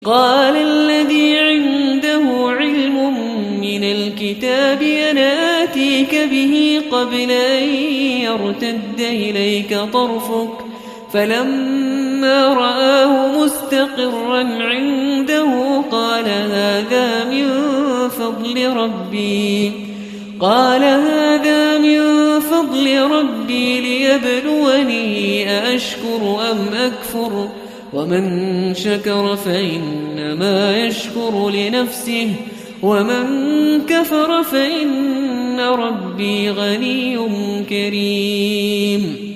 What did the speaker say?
قال الذي عنده علم من الكتاب أنا آتيك به قبل أن يرتد إليك طرفك فلما رآه مستقرا عنده قال هذا من فضل ربي ليبلوني أأشكر أم أكفر ومن شكر فإنما يشكر لنفسه ومن كفر فإن ربي غني كريم